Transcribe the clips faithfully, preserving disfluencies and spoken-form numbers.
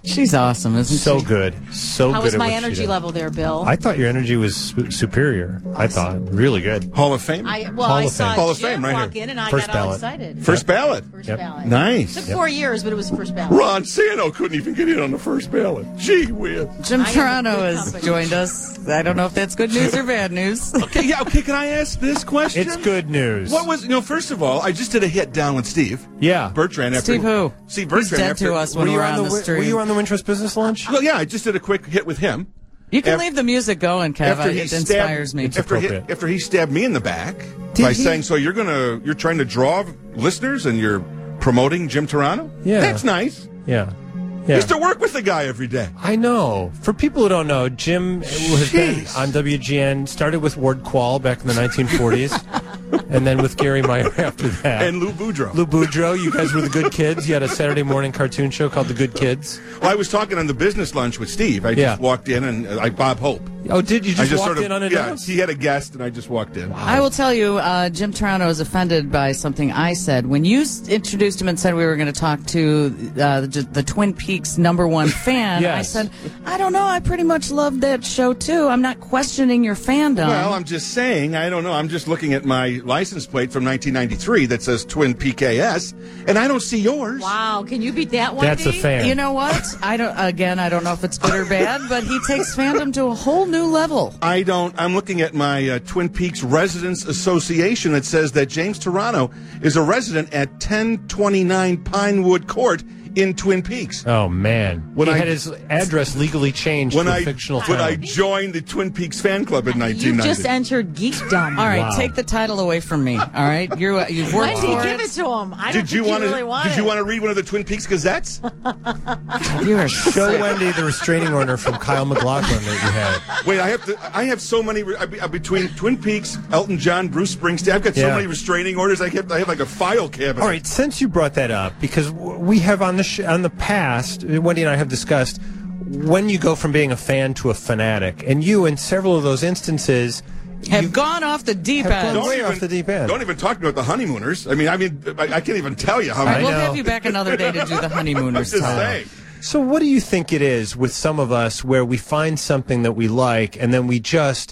She's awesome, isn't So she? good. So How good was at my what she energy did. level there, Bill? I thought your energy was su- superior. I thought. Really good. Hall of Fame? I, well, Hall I of saw Fame. Hall of Jim Fame, right walk here. in, and I First got all ballot. excited. First ballot. First Yep. ballot. Nice. Took four years, but it was first ballot. Ron Santo couldn't even get in on the first ballot. Gee whiz. Jim I am Toronto good has company. joined us. I don't know if that's good news or bad news. Okay, yeah, okay, can I ask this question? It's good news. What was, you know, first of all, I just did a hit down with Steve. Yeah. Bertrand after. Steve who? Steve He's Bertrand dead after. to us Were when you, we're on on the, the wi- stream. were you on the Wintrust Business Lunch? Well, yeah, I just did a quick hit with him. You can Af- leave the music going, Kev. After he It stabbed- inspires me. It's After he, appropriate. after he stabbed me in the back Did by he? saying, "So you're gonna, you're trying to draw listeners and you're promoting Jim Toronto? Yeah. That's nice. Yeah. I Yeah. used to work with the guy every day. I know. For people who don't know, Jim has been Jeez. on W G N, started with Ward Quall back in the nineteen forties, and then with Gary Meyer after that. And Lou Boudreau. Lou Boudreau, you guys were the Good Kids. You had a Saturday morning cartoon show called The Good Kids. Well, I was talking on the business lunch with Steve. I Yeah. just walked in and uh, I Bob Hope. Oh, did you I just, just walk sort of in unannounced? yeah. He had a guest and I just walked in. I will tell you, uh, Jim Toronto is offended by something I said. When you s- introduced him and said we were going to talk to uh, the, the Twin Peaks number one fan, I Yes. said, I don't know, I pretty much loved that show too. I'm not questioning your fandom. Well, I'm just saying, I don't know. I'm just looking at my license plate from nineteen ninety-three that says Twin P K S, and I don't see yours. Wow, can you beat that one? That's a D? fan. You know what? I don't. Again, I don't know if it's good or bad, but he takes fandom to a whole new level. I don't. I'm looking at my uh, Twin Peaks Residents Association that says that James Toronto is a resident at ten twenty-nine Pinewood Court in Twin Peaks. Oh, man. When he I- had his address legally changed When to a I fictional when I town. joined the Twin Peaks fan club in nineteen You ninety. just entered geekdom. All right, Wow. take the title away from me. All right, you're you've worked Wendy, for give it. it to him. I don't Did you think want he to? really want Did you it. want to read one of the Twin Peaks Gazettes? You are Show Wendy the restraining order from Kyle McLaughlin that you had. Wait, I have to. I have so many re- I be- uh, between Twin Peaks, Elton John, Bruce Springsteen. I've got so Yeah. many restraining orders. I have. I have like a file cabinet. All right, since you brought that up, because w- we have on the sh- on the past, Wendy and I have discussed when you go from being a fan to a fanatic, and you, in several of those instances, have you gone off the deep have end. gone way off the deep end. Don't even talk about the honeymooners. I mean, I mean, I, I can't even tell you how All right, many. we'll know. have you back another day to do the honeymooners Just time. saying. So what do you think it is with some of us where we find something that we like and then we just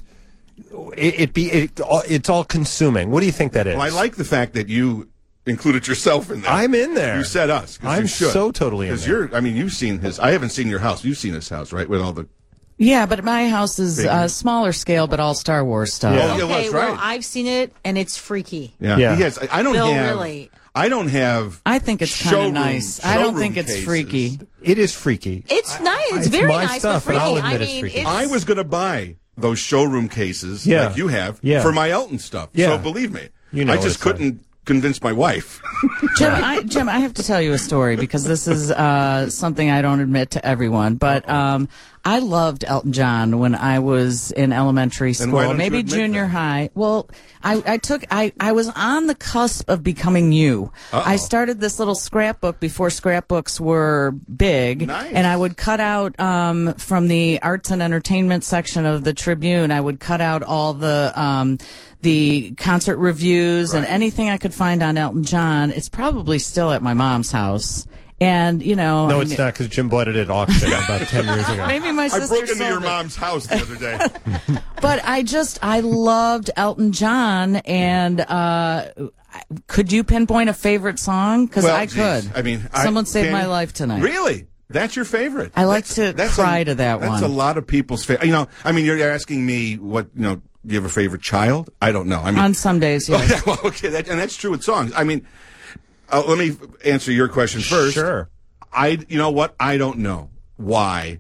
it, it be it, it's all consuming? What do you think that is? Well, I like the fact that you included yourself in there. I'm in there. You said us. 'cause I'm you should. so totally in Because there. you're. I mean, you've seen his. I haven't seen your house. You've seen his house, right? With all the. Yeah, but my house is Big. uh, smaller scale, but all Star Wars stuff. Yeah. Oh, yeah, well, Okay, that's well, right. I've seen it, and it's freaky. Yeah. Yeah. He has. I I don't Bill, have. really. I don't have. I think it's kind of showroom- nice. I don't showroom think it's cases. freaky. It is freaky. It's nice. It's, it's very my nice, stuff, but and freaky. I'll admit I it's mean, freaky. it's, I was going to buy those showroom cases Yeah. like you have Yeah. for my Elton stuff. Yeah. So believe me, You know I what just it's like. couldn't convince my wife. Jim, I, Jim, I have to tell you a story because this is uh, something I don't admit to everyone. But um, I loved Elton John when I was in elementary Then why school, don't you maybe admit junior that? high. Well, I, I took, I, I was on the cusp of becoming you. I started this little scrapbook before scrapbooks were big, Nice. and I would cut out um, from the arts and entertainment section of the Tribune. I would cut out all the. Um, the concert reviews and anything I could find on Elton John. It's probably still at my mom's house. And, you know... No, I it's mean, not, because Jim bought it at auction about ten years ago. Maybe my I sister broke into sold your it. mom's house the other day. But I just, I loved Elton John, and uh, could you pinpoint a favorite song? Because Well, I geez. could. I mean, I- Someone saved can my you- life tonight. Really? That's your favorite? I like That's- to that's cry a, to that That's one. a lot of people's favorite. You know, I mean, you're asking me what, you know, do you have a favorite child? I don't know. I mean, On some days, Oh, yes. yeah, well, okay, that, and that's true with songs. I mean, uh, let me answer your question first. Sure. I, you know what? I don't know why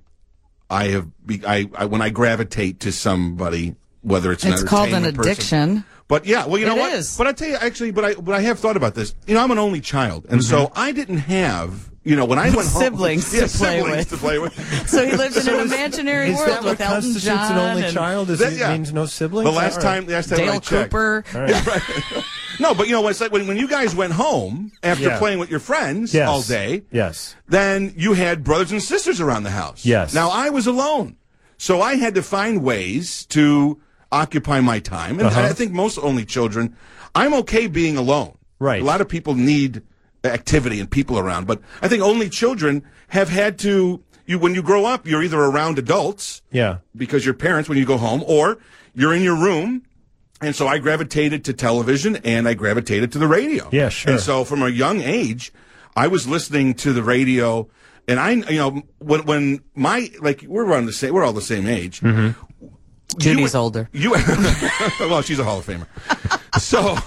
I have. Be, I, I when I gravitate to somebody, whether it's an It's called an entertainment person- addiction. But yeah, well, you know It what? is. But I tell you, actually, but I, but I have thought about this. You know, I'm an only child, and so I didn't have. You know, when I went home, Siblings to yeah, play siblings with. to play with. So he lives in So an is- imaginary Is world that what with Elton constitutes John an only and child? Is That- it yeah. means no siblings? The last All right. time, last time I Dale checked. Cooper. All right. No, but you know, it's like when, when you guys went home after Yeah. playing with your friends Yes. all day, Yes. then you had brothers and sisters around the house. Yes. Now, I was alone. So I had to find ways to occupy my time. And Uh-huh. I think most only children, I'm okay being alone. Right. A lot of people need activity and people around. But I think only children have had to you when you grow up, you're either around adults, Yeah. because your parents when you go home, or you're in your room. And so I gravitated to television and I gravitated to the radio. Yeah, sure. And so from a young age, I was listening to the radio, and I, you know, when when my like we're around the same, we're all the same age. Mm-hmm. Judy's you, older. You, well, she's a Hall of Famer. So,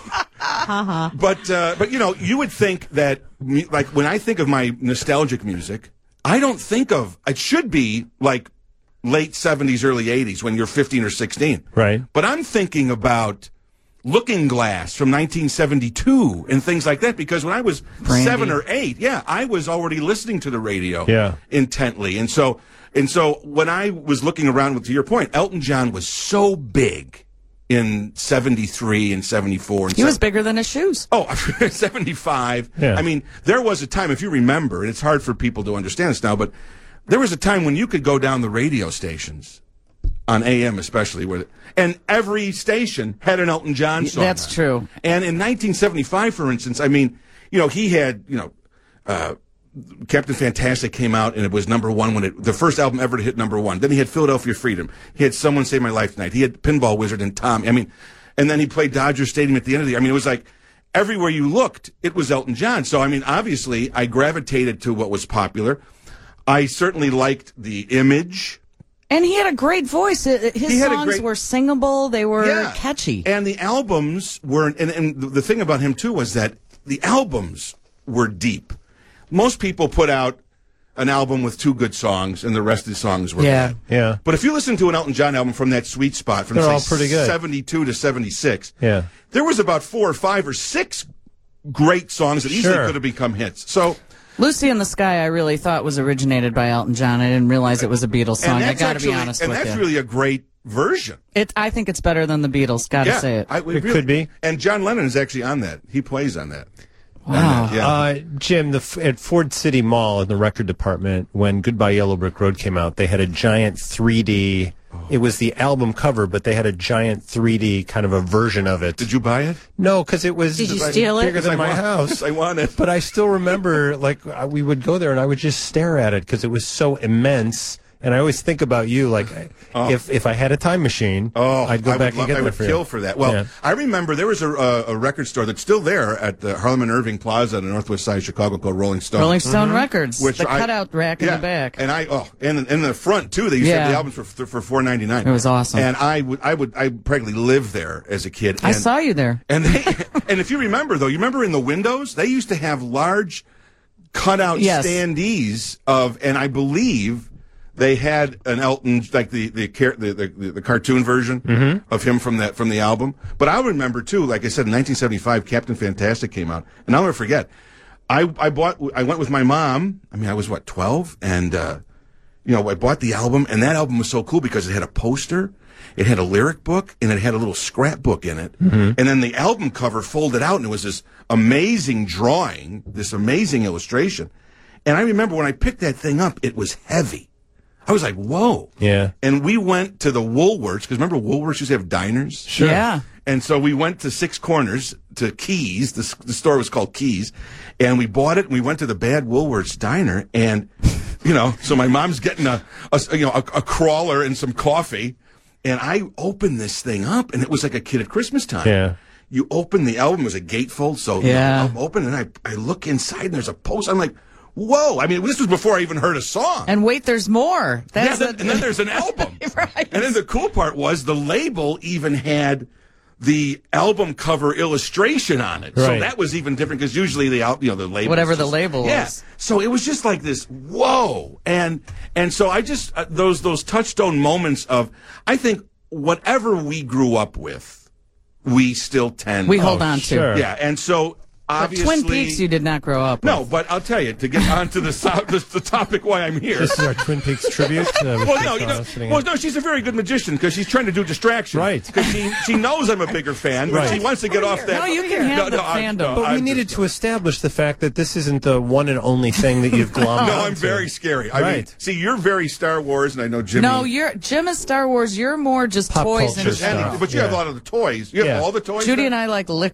but uh, but you know, you would think that me, like when I think of my nostalgic music, I don't think of it should be like late seventies, early eighties when you're fifteen or sixteen. Right. But I'm thinking about Looking Glass from nineteen seventy-two and things like that, because when I was Brandy. seven or eight, yeah, I was already listening to the radio Yeah. intently. And so and so when I was looking around, with to your point, Elton John was so big in seventy-three and seventy-four. And He was seven- bigger than his shoes. Oh, seventy-five. Yeah. I mean, there was a time, if you remember, and it's hard for people to understand this now, but there was a time when you could go down the radio stations, on A M especially, where, and every station had an Elton John song. That's on it. true. And in nineteen seventy-five, for instance, I mean, you know, he had, you know, uh, Captain Fantastic came out and it was number one when it, the first album ever to hit number one. Then he had Philadelphia Freedom. He had Someone Save My Life Tonight. He had Pinball Wizard and Tom. I mean, and then he played Dodger Stadium at the end of the year. I mean, it was like everywhere you looked, it was Elton John. So, I mean, obviously, I gravitated to what was popular. I certainly liked the image. And he had a great voice. His He had a songs great- were singable. They were Yeah. catchy. And the albums were, and, and the thing about him, too, was that the albums were deep. Most people put out an album with two good songs, and the rest of the songs were Yeah. bad. Yeah. But if you listen to an Elton John album from that sweet spot, from They're say, all pretty good. seventy-two to seventy-six, Yeah. there was about four or five or six great songs that easily Sure. could have become hits. So, Lucy in the Sky, I really thought was originated by Elton John. I didn't realize it was a Beatles song. and I that's got to be actually- honest and with that's you. really a great version. It, I think it's better than the Beatles. Got to yeah, say it. I, It could be. And John Lennon is actually on that. He plays on that. Wow. On that, yeah. Uh, Jim, the, f- at Ford City Mall in the record department, when Goodbye Yellow Brick Road came out, they had a giant three D. It was the album cover, but they had a giant three D kind of a version of it. Did you buy it? No, because it was Did you like, steal it? bigger than I my want- house. I want it. But I still remember, like, uh, we would go there and I would just stare at it because it was so immense. And I always think about you, like, if if I had a time machine, Oh, I'd go I back would, and get I that would for kill you. for that. Well, Yeah. I remember there was a, a, a record store that's still there at the Harlem and Irving Plaza on the northwest side of Chicago called Rolling Stone. Rolling Stone Records, Which the I- cutout rack yeah, in the back. and I oh, and in the front too. They used to have Yeah. the albums for for four ninety nine. It was awesome. And I would I would I practically lived there as a kid. I and, saw you there. And they and if you remember though, you remember in the windows they used to have large cutout Yes. standees of, and I believe they had an Elton, like the the car- the, the, the cartoon version Mm-hmm. of him from that from the album. But I remember too, like I said, in nineteen seventy-five, Captain Fantastic came out, and I'll never forget. I I bought I went with my mom. I mean, I was what twelve, and uh, you know, I bought the album, and that album was so cool because it had a poster, it had a lyric book, and it had a little scrapbook in it. Mm-hmm. And then the album cover folded out, and it was this amazing drawing, this amazing illustration. And I remember when I picked that thing up, it was heavy. I was like, whoa. Yeah. And we went to the Woolworths, because remember Woolworths used to have diners? Sure. Yeah. And so we went to Six Corners, to Keys. The, the store was called Keys. And we bought it, and we went to the Bad Woolworths diner. And, you know, so my mom's getting a, a you know, a, a crawler and some coffee. And I opened this thing up, and it was like a kid at Christmas time. Yeah. You open the album, it was a gatefold, so Yeah. I'm open, and I, I look inside, and there's a post. I'm like, whoa. I mean, this was before I even heard a song. And wait, there's more. Yeah, That's then, the- and then there's an album. Right. And then the cool part was the label even had the album cover illustration on it. So Right. that was even different because usually the al- you know the label Whatever is the just- label yeah. was. So it was just like this whoa. And and so I just uh, those those touchstone moments of I think whatever we grew up with, we still tend we hold on to. sure. Yeah, and so But obviously Twin Peaks, you did not grow up no, with. but I'll tell you to get onto the so- the, the topic why I'm here. This is our Twin Peaks tribute. Uh, with Well, no, Chris you know, Wallace sitting well, in. no, she's a very good magician because she's trying to do distraction. Right. Because she, she knows I'm a bigger fan, but Right. she wants to get off that. No, you can have the I'm- fandom. But we I'm needed just- to establish the fact that this isn't the one and only thing that you've glommed No, I'm onto. very scary. I mean, Right. see, you're very Star Wars, and I know Jimmy. No, you're Jim is Star Wars. You're more just Pop toys culture and stuff. general. and, but you have a Yeah. lot of the toys. You have Yeah. all the toys. Judy there? and I like liquor.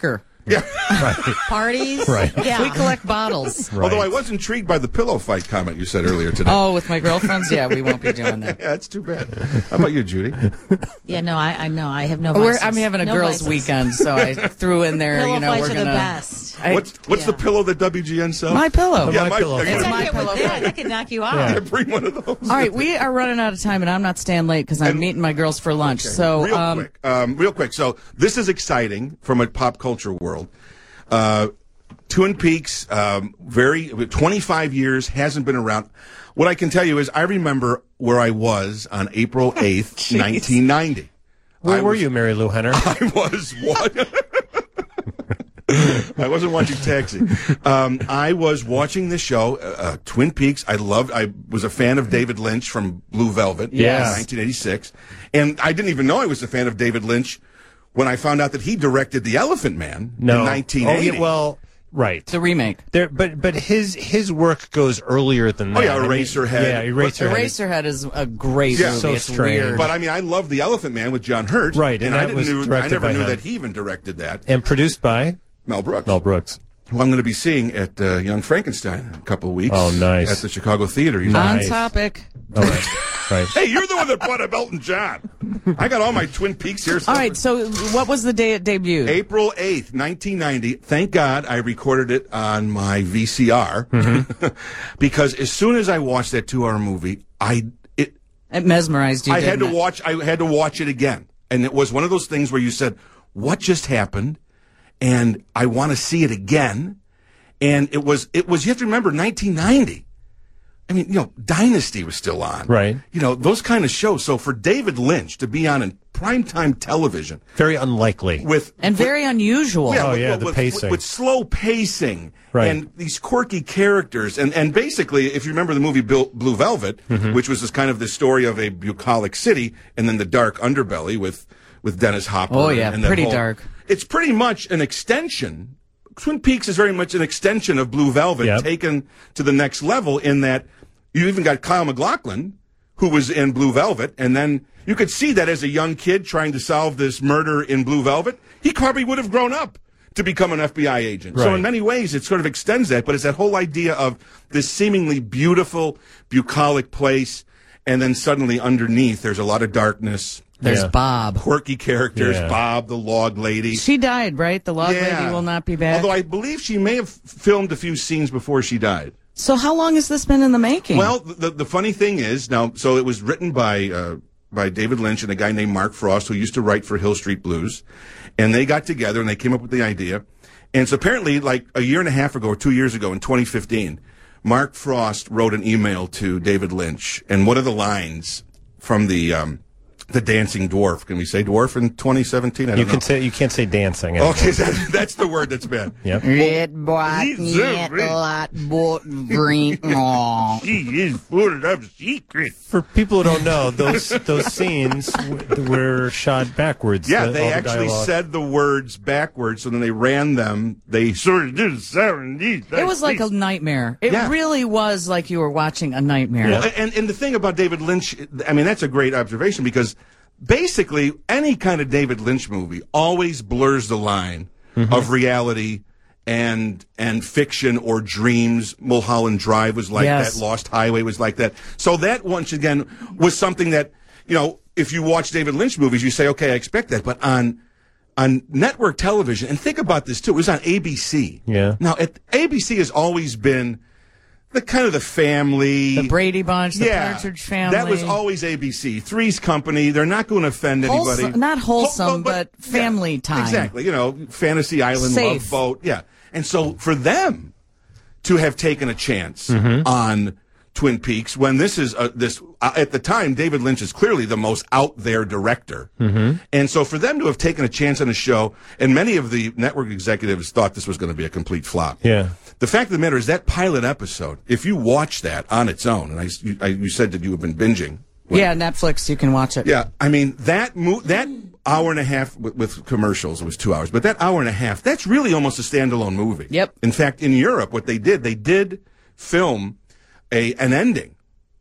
Yeah. Parties. Right. Yeah. We collect bottles. Right. Although I was intrigued by the pillow fight comment you said earlier today. Oh, with my girlfriends? Yeah, we won't be doing that. Yeah, that's too bad. How about you, Judy? Yeah, no, I, I know. I have no We're, vices. I'm having a No girls' vices. weekend, so I threw in there, Pillow you know, fights we're are going the to... best. What's what's the pillow that W G N sells? My pillow. Yeah, My my pillow. are you It's It's gonna my my pillow with that. fight. That could knock you out. Yeah. bring one of those? All right, we are running out of time, and I'm not staying late because I'm And- meeting my girls for lunch. So, real um, quick, um, real quick. So this is exciting from a pop culture world. Uh, Twin Peaks, um, very twenty-five years, hasn't been around. What I can tell you is, I remember where I was on April eighth, nineteen ninety. Where I were was- you, Mary Lou Henner? I was watching. I wasn't watching Taxi. Um, I was watching the show, uh, Twin Peaks. I loved. I was a fan of David Lynch from Blue Velvet, Yes. in nineteen eighty-six, and I didn't even know I was a fan of David Lynch when I found out that he directed The Elephant Man No. in nineteen eighty. Oh, yeah, well, right. the remake. There, but but his his work goes earlier than that. Oh, yeah, I mean, Eraserhead. yeah, Eraserhead. Eraserhead is a great Yeah. movie. So it's strange. weird. But I mean, I love The Elephant Man with John Hurt, Right, and and, I that didn't was knew, I directed never by knew him. that he even directed that. and produced by Mel Brooks. Mel Brooks. Who I'm going to be seeing at uh, Young Frankenstein in a couple of weeks. Oh, nice. At the Chicago Theater. He's On Nice. topic. Oh, right. right. Hey, you're the one that brought up Elton John. I got all my Twin Peaks here. All right, so what was the day it debuted? April eighth, nineteen ninety. Thank God I recorded it on my V C R Mm-hmm. because as soon as I watched that two-hour movie, I it It mesmerized you, I had to didn't it? watch I had to watch it again. And it was one of those things where you said, "What just happened?" And I want to see it again. And it was it was you have to remember nineteen ninety. I mean, you know, Dynasty was still on. Right. You know, those kind of shows. So for David Lynch to be on in primetime television Very unlikely. with And very unusual. Oh, with, yeah, with, the with, pacing. with slow pacing Right. and these quirky characters, and and basically, if you remember the movie Bill, Blue Velvet, Mm-hmm. which was this kind of the story of a bucolic city, and then the dark underbelly with with Dennis Hopper. Oh, yeah, and that pretty whole- dark. It's pretty much an extension. Twin Peaks is very much an extension of Blue Velvet, Yep. taken to the next level. In that you even got Kyle MacLachlan, who was in Blue Velvet, and then you could see that as a young kid trying to solve this murder in Blue Velvet, he probably would have grown up to become an F B I agent. So Right. in many ways, it sort of extends that, but it's that whole idea of this seemingly beautiful, bucolic place, and then suddenly underneath, there's a lot of darkness, There's Yeah. Bob. quirky characters, Yeah. Bob, the log lady. She died, right? The log lady will not be back. Although I believe she may have filmed a few scenes before she died. So how long has this been in the making? Well, the the funny thing is now, so it was written by uh, by David Lynch and a guy named Mark Frost, who used to write for Hill Street Blues, and they got together and they came up with the idea. And so apparently, like a year and a half ago or two years ago, in twenty fifteen, Mark Frost wrote an email to David Lynch, and one of the lines from the um, the Dancing Dwarf. Can we say dwarf in twenty seventeen? I don't You know. can say you can't say dancing. Okay, that, that's the word that's bad. Yep. Red, black, he's yet, a red- light, bolt, green. Aw. He is full of secrets. For people who don't know, those those scenes w- were shot backwards. Yeah, the- they all the actually dialogue. said the words backwards, so then they ran them. They sort of did seven. It was like a nightmare. It Yeah. really was like you were watching a nightmare. Well, and and the thing about David Lynch, I mean, that's a great observation because basically any kind of David Lynch movie always blurs the line of reality and and fiction or dreams. Mulholland Drive was like Yes. that. Lost Highway was like that. So that once again was something that, you know, if you watch David Lynch movies, you say, okay, I expect that. But on on network television, and think about this too, it was on A B C. Yeah. Now, at, A B C has always been the kind of the family, The Brady Bunch, the yeah, Partridge Family. that was always A B C. Three's Company. They're not going to offend anybody. Wholesome- not wholesome, Whole- but family time. Exactly. You know, Fantasy Island, Safe. Love Boat. Yeah. And so for them to have taken a chance Mm-hmm. on Twin Peaks, when this is uh, this uh, at the time, David Lynch is clearly the most out there director, mm-hmm. and so for them to have taken a chance on a show, and many of the network executives thought this was going to be a complete flop. Yeah. The fact of the matter is that pilot episode, if you watch that on its own, and I, you, I, you said that you have been binging. when- Yeah, Netflix, you can watch it. Yeah, I mean, that mo- that hour and a half with, with commercials, it was two hours, but that hour and a half, that's really almost a standalone movie. Yep. In fact, in Europe, what they did, they did film a an ending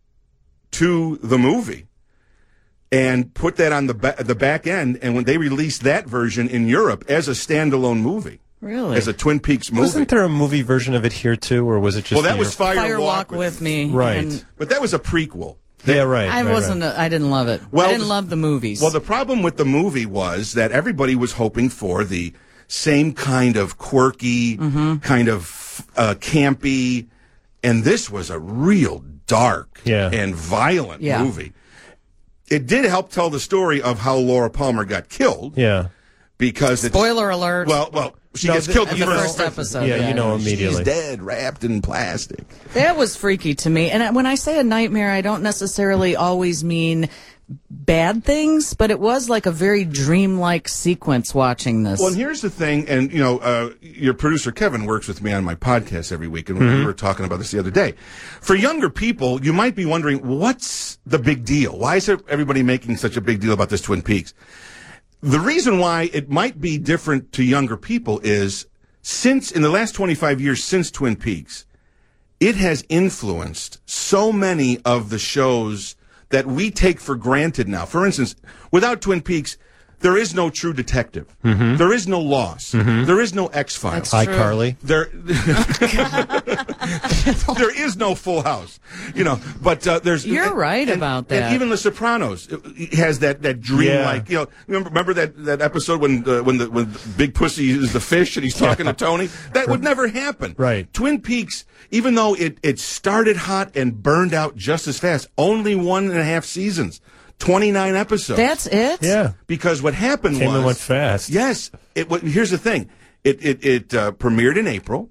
to the movie and put that on the ba- the back end, and when they released that version in Europe as a standalone movie, Really? as a Twin Peaks movie. Wasn't there a movie version of it here too, or was it just? well, that the- was Fire, Fire Walk, Walk with Me. Right. and but that was a prequel. Yeah, right. I right, wasn't. right. A, I didn't love it. Well, I didn't love the movies. Well, the problem with the movie was that everybody was hoping for the same kind of quirky, Mm-hmm. kind of uh, campy, and this was a real dark Yeah. and violent Yeah. movie. It did help tell the story of how Laura Palmer got killed. Yeah. Because it's, Spoiler alert. Well, well, she No, gets the- killed in the the first, first episode. Yeah, you know immediately. She's dead, wrapped in plastic. That was freaky to me. And when I say a nightmare, I don't necessarily always mean bad things, but it was like a very dreamlike sequence watching this. Well, and here's the thing, and you know, uh, your producer Kevin works with me on my podcast every week, and we were talking about this the other day. For younger people, you might be wondering, what's the big deal? Why is everybody making such a big deal about this Twin Peaks? The reason why it might be different to younger people is since in the last twenty-five years since Twin Peaks, it has influenced so many of the shows that we take for granted now. For instance, without Twin Peaks, there is no True Detective. Mm-hmm. There is no Lost. There is no X-Files. That's true. iCarly. There, there is no Full House, you know. But uh, there's You're and- right and- about And that. even The Sopranos it has that that dream-like. You know, remember, remember that, that episode when uh, when the when Big Pussy is the fish and he's talking to Tony? That would never happen. Right. Twin Peaks, even though it it started hot and burned out just as fast, only one and a half seasons. twenty-nine episodes. That's it? Yeah. Because what happened Came was and went fast. Yes. It. wa- Here's the thing. It it it uh, premiered in April.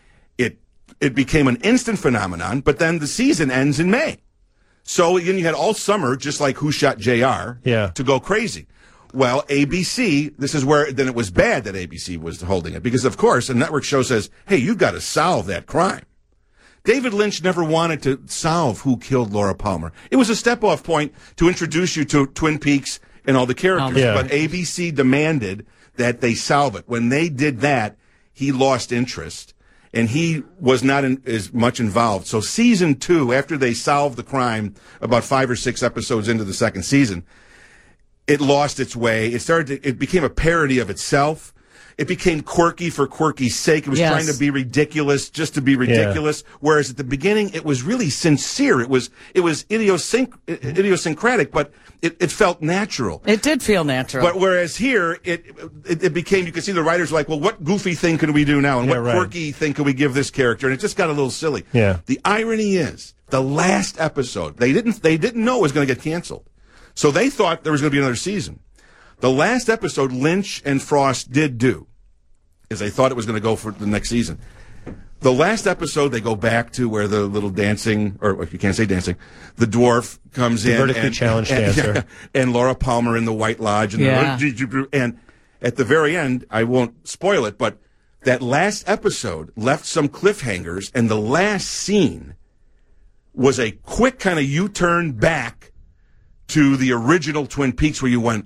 It it became an instant phenomenon. But then the season ends in May. So then you had all summer, just like Who Shot J R, Yeah. to go crazy. Well, A B C. This is where then it was bad that A B C was holding it because of course a network show says, "Hey, you've got to solve that crime." David Lynch never wanted to solve who killed Laura Palmer. It was a step-off point to introduce you to Twin Peaks and all the characters. Oh, yeah. But A B C demanded that they solve it. When they did that, he lost interest, and he was not in, as much involved. So season two, after they solved the crime, about five or six episodes into the second season, it lost its way. It started. To, it became a parody of itself. It became quirky for quirky's sake. It was Yes. trying to be ridiculous just to be ridiculous. Whereas at the beginning, it was really sincere. It was it was idiosync- idiosyncratic, but it, it felt natural. It did feel natural. But whereas here, it, it it became, you could see the writers were like, well, what goofy thing can we do now? And Yeah, what right. quirky thing can we give this character? And it just got a little silly. Yeah. The irony is, the last episode, they didn't they didn't know it was going to get canceled. So they thought there was going to be another season. The last episode, Lynch and Frost did do, is they thought it was going to go for the next season. The last episode, they go back to where the little dancing, or you can't say dancing, the dwarf comes The in. vertically and, challenged and, dancer. yeah, and Laura Palmer in the White Lodge. And, Yeah. the, and at the very end, I won't spoil it, but that last episode left some cliffhangers, and the last scene was a quick kind of U-turn back to the original Twin Peaks where you went,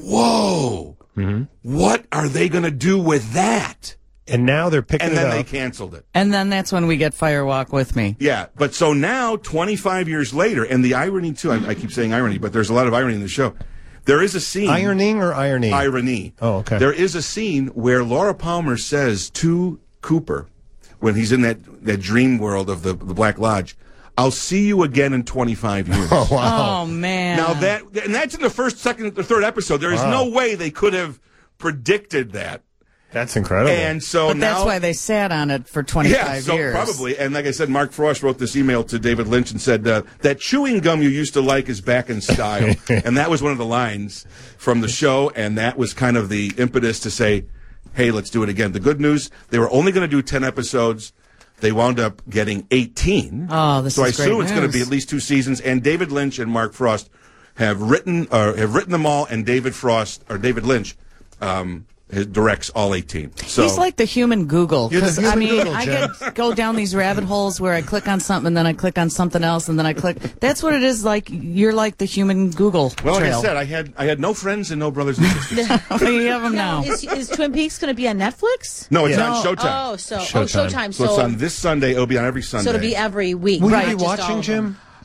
whoa, Mm-hmm. what are they going to do with that? And now they're picking And it then up. they canceled it. and then that's when we get Fire Walk with Me. Yeah, but so now, twenty-five years later, and the irony too, I, I keep saying irony, but there's a lot of irony in the show. There is a scene. Ironing or irony? Irony. Oh, okay. There is a scene where Laura Palmer says to Cooper, when he's in that, that dream world of the, the Black Lodge, I'll see you again in twenty-five years. Oh, wow. Oh, man. Now that, and that's in the first, second, the third episode. There is Wow. no way they could have predicted that. That's incredible. And so But now. that's why they sat on it for twenty-five Yeah, so years. probably. And like I said, Mark Frost wrote this email to David Lynch and said, uh, that chewing gum you used to like is back in style. And that was one of the lines from the show, and that was kind of the impetus to say, hey, let's do it again. The good news, they were only going to do ten episodes. They wound up getting eighteen. Oh, this so is I great assume it's going to news. be at least two seasons. And David Lynch and Mark Frost have written uh, have written them all, and David Frost, or David Lynch, um, directs all eighteen. So He's like the human Google. You're the 'Cause, I human mean, Google, I Jen. could go down these rabbit holes where I click on something, and then I click on something else, and then I click. That's what it is like. You're like the human Google well, like trail. I said, I had I had no friends and no brothers and sisters. you have them now. Is, is Twin Peaks going to be on Netflix? No, it's Yeah. on Showtime. Oh, so Showtime. oh, Showtime. So, So, it's on this Sunday. It'll be on every Sunday. so it'll be every week. Will right, you be just all watching, of them. Jim?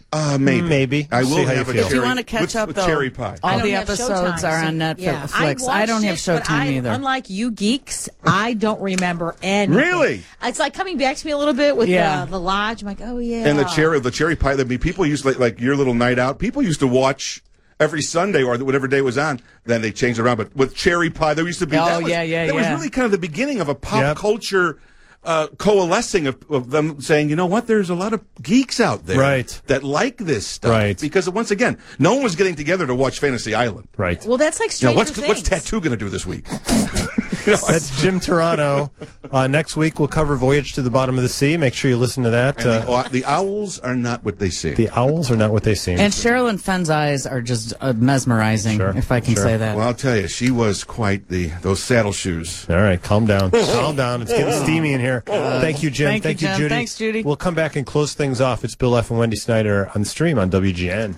Uh, maybe. Maybe. I See will how you have a feel. cherry, If you want to catch with, up, with though, cherry pie. all I the don't have episodes Showtime, are so- on Netflix. yeah. I, I don't watched have it, but Showtime I, either. Unlike you geeks, I don't remember anything. Really? It's like coming back to me a little bit with Yeah. the, the lodge. I'm like, oh, yeah. And the cherry, the cherry pie. I mean, people used to, like, like your little night out. People used to watch every Sunday or whatever day was on. Then they changed it around, but with cherry pie, there used to be. Oh, that was, yeah, yeah, That yeah. was really kind of the beginning of a pop Yep. culture uh, coalescing of, of them saying, you know what? There's a lot of geeks out there, Right. that like this stuff, Right. Because once again, no one was getting together to watch Fantasy Island. Right. Well, that's like Now, Stranger what's Things. what's Tattoo going to do this week? You know, That's Jim Turano. Uh, next week, we'll cover Voyage to the Bottom of the Sea. Make sure you listen to that. and the, Uh, uh, the owls are not what they seem. the owls are not what they seem. And Sherilyn Fenn's eyes are just uh, mesmerizing, Sure, if I can sure. say that. Well, I'll tell you, she was quite the those saddle shoes. All right, calm down. Calm down. It's getting steamy in here. Thank you, Jim. Thank you, Jim. Judy. Thanks, Judy. We'll come back and close things off. It's Bill F. and Wendy Snyder on the stream on W G N.